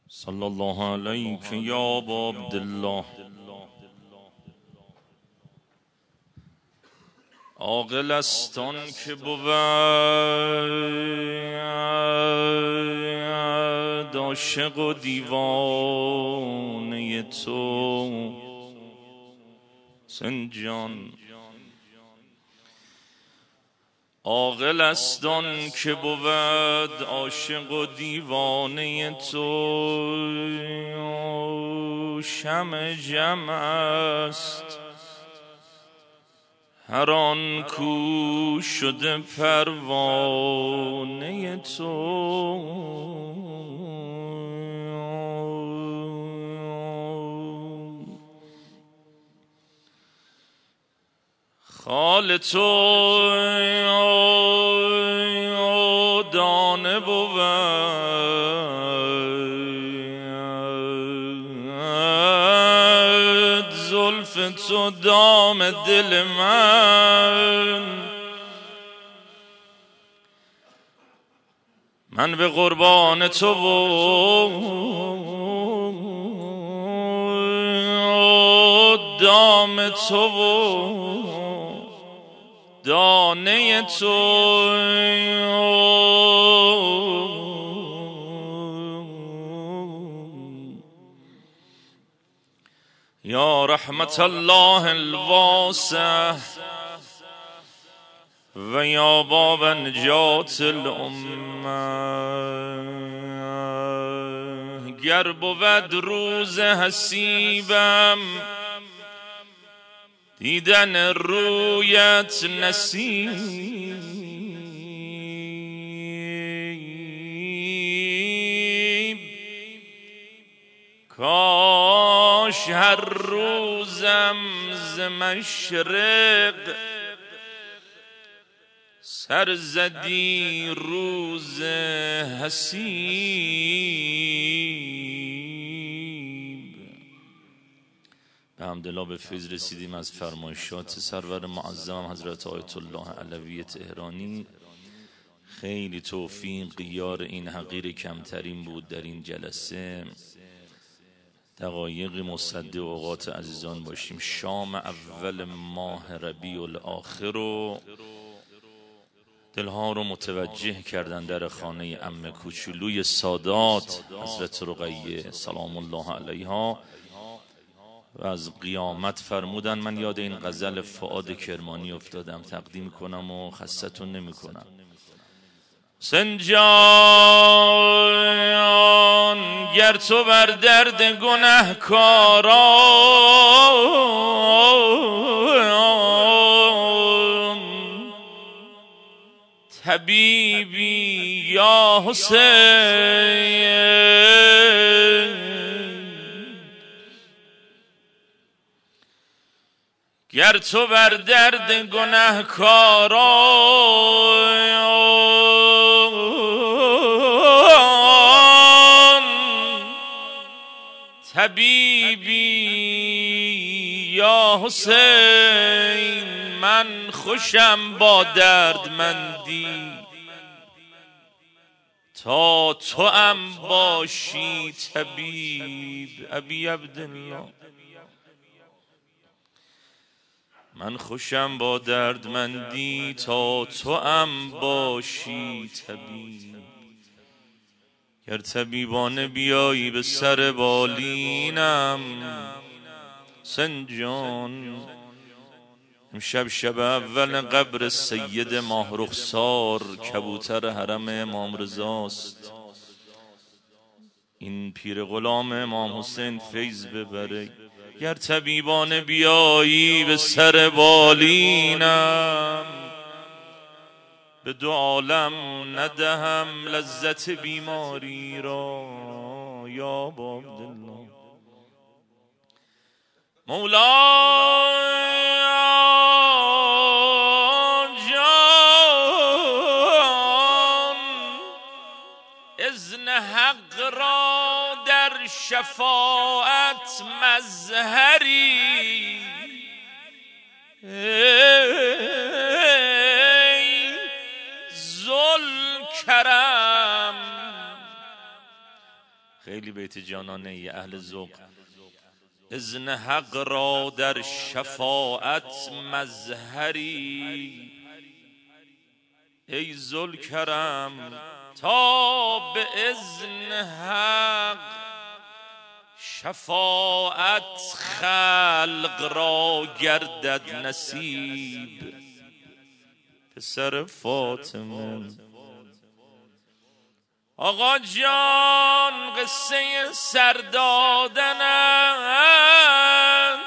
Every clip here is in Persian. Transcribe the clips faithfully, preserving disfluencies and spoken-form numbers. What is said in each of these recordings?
صلی الله علیک یا ابا عبدالله. عاقل است آن که بود عاشق و دیوانه تو سنجان. عاقل است آن که بود عاشق و دیوانه تو، شمع جمع است هر آن کو شده پروانه تو. خال تو دانه بود زلف تو دام دل من، من به قربان تو و دام تو و دانه تو. یا رحمت الله الواسع و یا باب نجات الامه، گر بود روز حسیبم دیدن رویت نصیب، کاش هر روزم ز مشرق سر زدی روز حسیب. به حمدالله به فیض رسیدیم از فرمایشات سرور معظم حضرت آیت الله علوی تهرانی. خیلی توفیق یار این حقیر کمترین بود در این جلسه. دقایق مصد اوقات عزیزان باشیم. شام اول ماه ربیع الاخر رو دلها رو متوجه کردن در خانه عمه کوچولوی سادات حضرت رقیه سلام الله علیها و از قیامت فرمودن. من یاد این غزل فؤاد کرمانی افتادم، تقدیم کنم و خستتون نمی کنم. سنجان گر تو بر درد گنهکاران طبیبی یا حسین، گر تو بر درد گنهکاران طبیبی یا حسین، من خوشم با دردمندی تا تو ام باشی طبیب. ابی عبدالله من خوشم با دردمندی تا تو ام باشی طبیب. گر طبیبانه بیایی به سر بالینم سنجان. امشب شب اول قبر سید ماه رخسار کبوتر حرم امام رضاست. این پیر غلام امام حسین فیض ببره. گر طبیبانه بیایی به سر بالینم به دو عالم ندهم لذت بیماری را. یا ابا عبدالله مولا جان اذن حق را در شفاعت مظهری، ای ذوالکرم خیلی بیت جانانه ی اهل ذوق. اذن حق را در شفاعت مظهری، ای ذوالکرم تا به اذن حق شفاعت خلق را گردد نصیب. پسر فاطمه آقا جان قصه سردادنت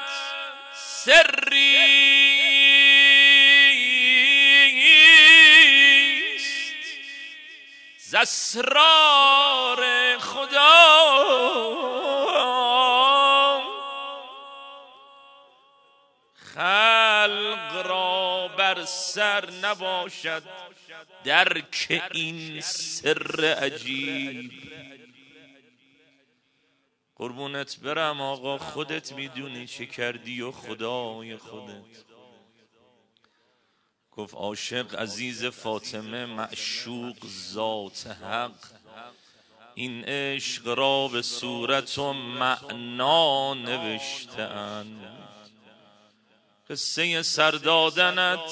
سریست ز اسرار خدا. خلق را بر سر نباشد درک این سر عجیب. قربونت برم آقا، خودت میدونی چه کردی و خدای خودت. گفت عاشق عزیز فاطمه معشوق ذات حق، این عشق را به صورت و معنا نوشته‌اند. قصه سردادنت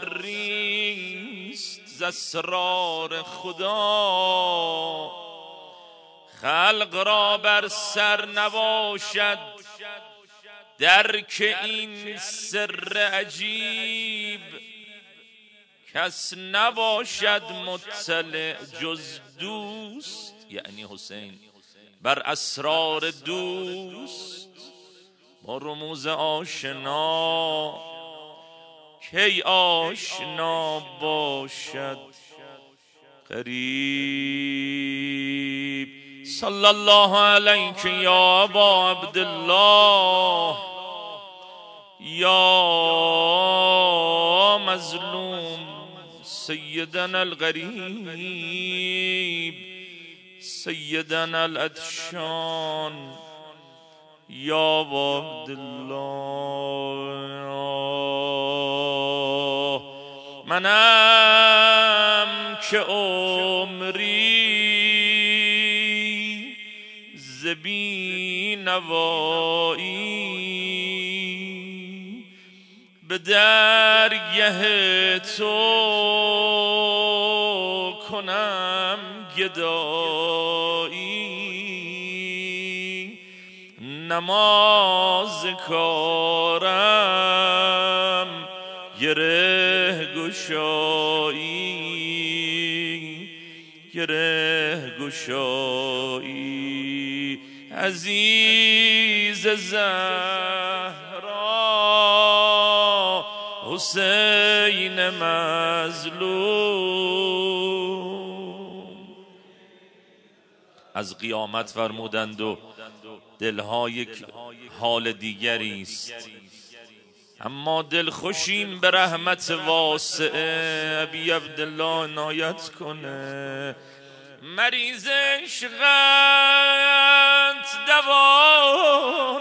سریست ز اسرار خدا. خلق را بر سر نباشد درک این سر عجیب. کس نباشد مطلع جز دوست، یعنی حسین، بر اسرار دوست. با رموز آشنا کی آشنا باشد قریب. صلی الله علیک یا ابا عبدالله، یا مظلوم سیدنا الغریب، سیدنا العطشان، یا ابا عبدالله. منم که عمری ز بینوایی به درگه تو کنم گدایی. نماز کارم گره گشایی، گره گشایی. عزیز زهرا حسین مظلوم. از قیامت فرمودند و دلها یک حال دیگری است، اما دل خوشیم به رحمت واسعه. ابی عبدالله عنایت کنه. مریض عشقت دوا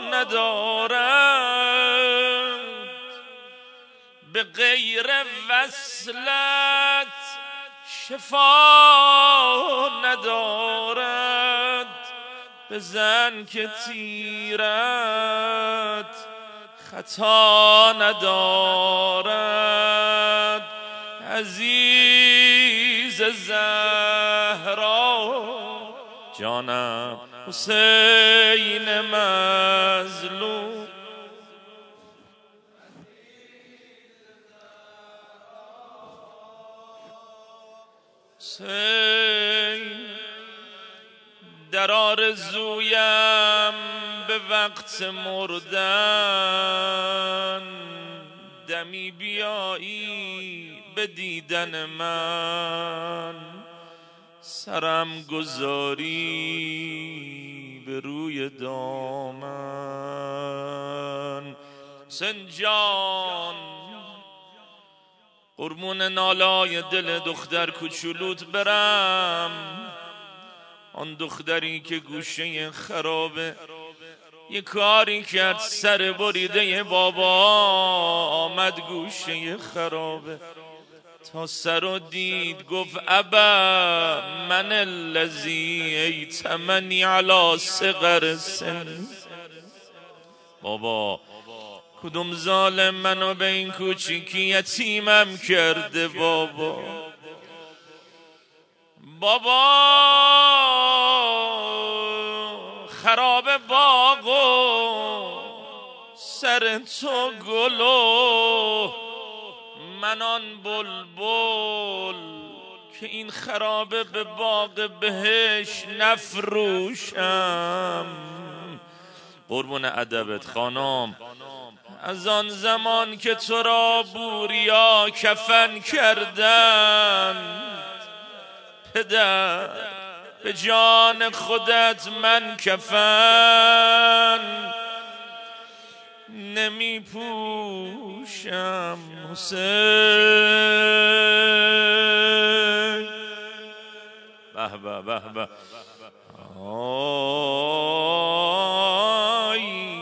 ندارد، به غیر وصلت شفا ندارد. بزن که تیرت خطا ندارد. عزیز زهرا جانم حسین مظلوم. حسین در آرزویم به وقت مردن دمی بیایی به دیدن من. سرم گذاری به روی دامن. حسین جان قربون نالای دل دختر کوچولوت برم. آن دختری که گوشه خرابه یه کاری کرد سر بریده بابا آمد گوشه خرابه. تا سر و دید گفت ابا من الذی ایتمنی علی صغر سن. بابا کدوم ظالم منو به این کوچیکی یتیمم کرده بابا. بابا خراب باغو سر تو گلو من آن بلبل که این خرابه به باغ بهش نفروشم. قربون ادبت خانم، از آن زمان که تو را بوریا کفن کردن پدر به جان خودت من کفن نمی پوشم. حسین به به به به آی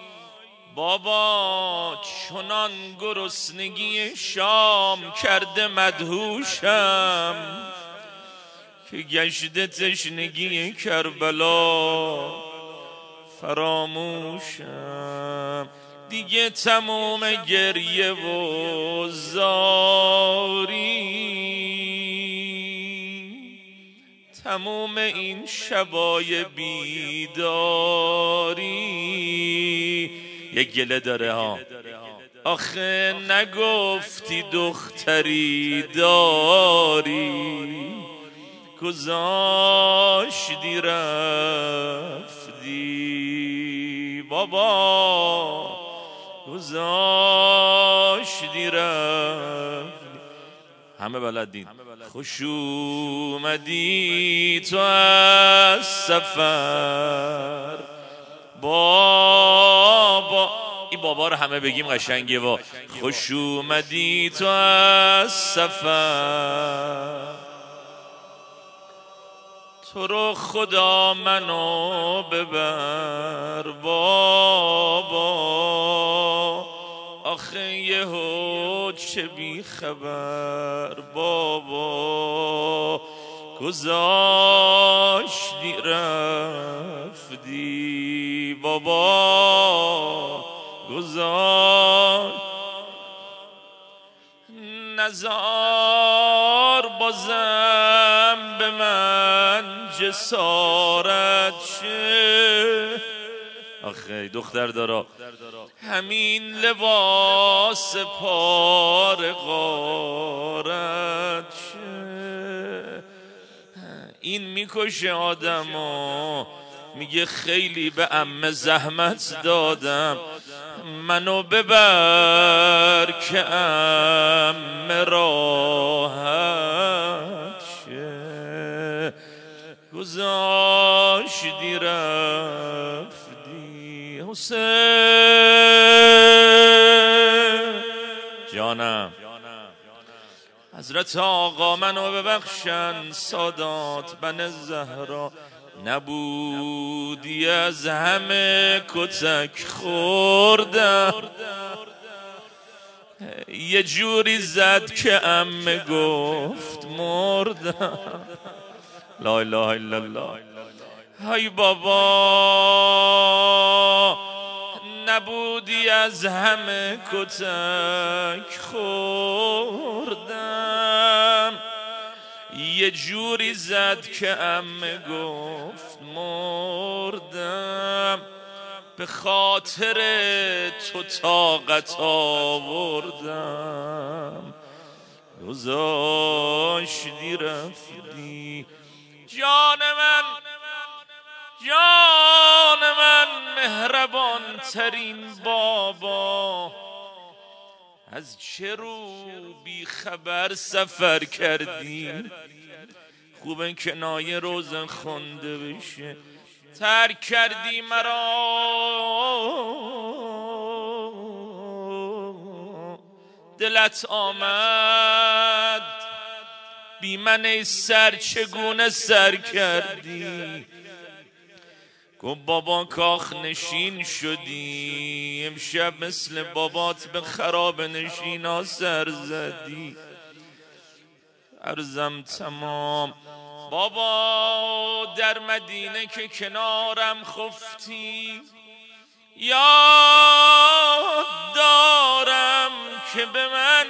بابا چنان گرسنگی شام کرده مدهوشم که گشته تشنگی کربلا فراموشم. دیگه تموم گریه و زاری تموم این شبای بیداری. یک گله داره ها، آخه نگفتی دختری داری گذاشتی رفتی بابا گذاشتی رفتی. همه بلدین خوش اومدی تو از سفر بابا. این بابا رو همه بگیم قشنگه با خوش اومدی تو از سفر. تو رو خدا منو ببر بابا، آخه یهو چه بی خبر بابا گذاشتی رفتی بابا گذاشت. نزار بازم به من جسارت شه. آخه دختر دارا همین لباس پاره غارت شه. این میکشه آدمو، میگه خیلی به عمه زحمت دادم منو ببر که عمه راحت شه. گذاشتی رفتی حسین جانم. حضرت آقا منو ببخشن سادات بن زهرا، نبودی از همه کتک خوردم. یه جوری زد که عمه گفت مردم. لا اله الا الله. های بابا نبودی از همه کتک خوردم. یه جوری زد که عمه گفت مردم. به خاطر تو طاقت آوردم گذاشتی رفتی. جان من جان من مهربان ترین بابا، از چه رو بی خبر سفر کردی؟ خوبه کنایه روزن خونده بشه. ترک کردی مرا دلت آمد بی من ای سر چگونه سر کردی؟ گفت بابا کاخ نشین شدی، امشب مثل بابات به خراب نشینا سر زدی. عرضم تمام. بابا در مدینه که کنارم خفتی، یاد دارم که به من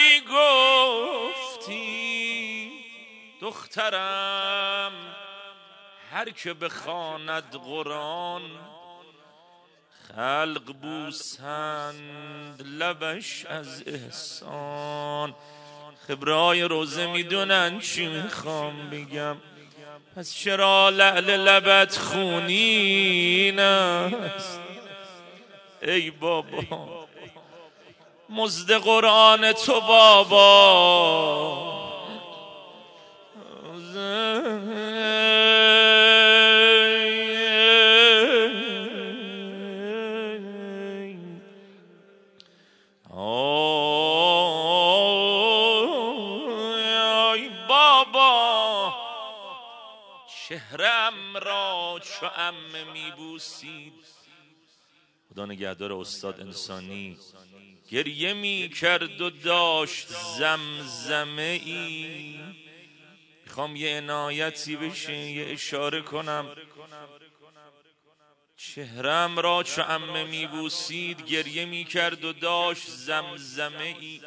میگفتی دخترم هر که بخواند قرآن، خلق بوسند لبش از احسان. خبرای روزه میدونن چی میخوام بگم، پس چرا لعل لبت خونین است ای بابا؟ مزد قرآن تو بابا، چهرم را چو عمه میبوسید. خدا نگهدار استاد انسانی گریه میکرد و داشت زمزمه ای. میخوام یه عنایتی بشه، یه اشاره کنم. چهرم را چو عمه میبوسید، گریه میکرد و داشت زمزمه ای.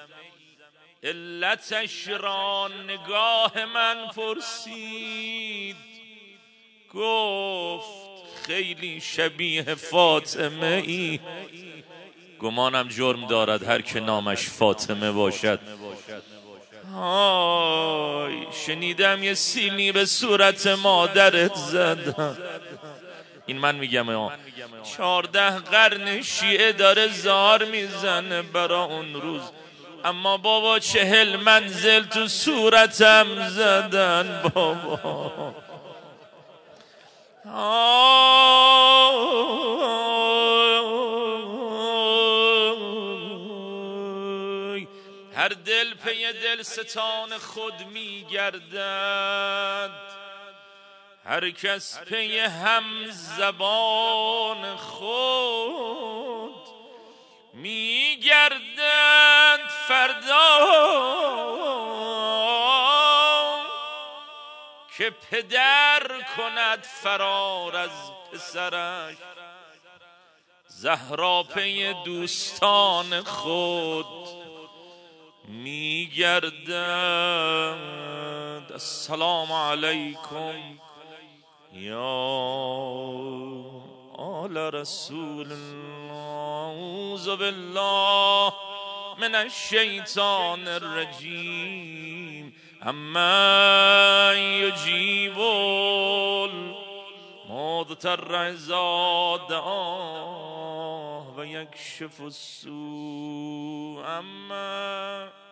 علتش را نگاه من پرسید، گفت خیلی شبیه فاطمه ای. گمانم جرم دارد هر که نامش فاطمه باشد. آی شنیدم یه سیلی به صورت مادرت زدم. این من میگم چهارده قرن شیعه داره زار میزنه برا اون روز، اما بابا چهل منزل تو صورتم زدن بابا. هر دل پی دل ستان خود میگردد، هر کس پی هم زبان خود میگردد. فردا که پدر کند فرار از پسرش، زهرا پی دوستان خود میگردد. السلام علیکم یا آل رسول الله. اعوذ بالله من الشیطان الرجیم. اما یجیب المضطر اذا دعاه و یکشف السوء. اما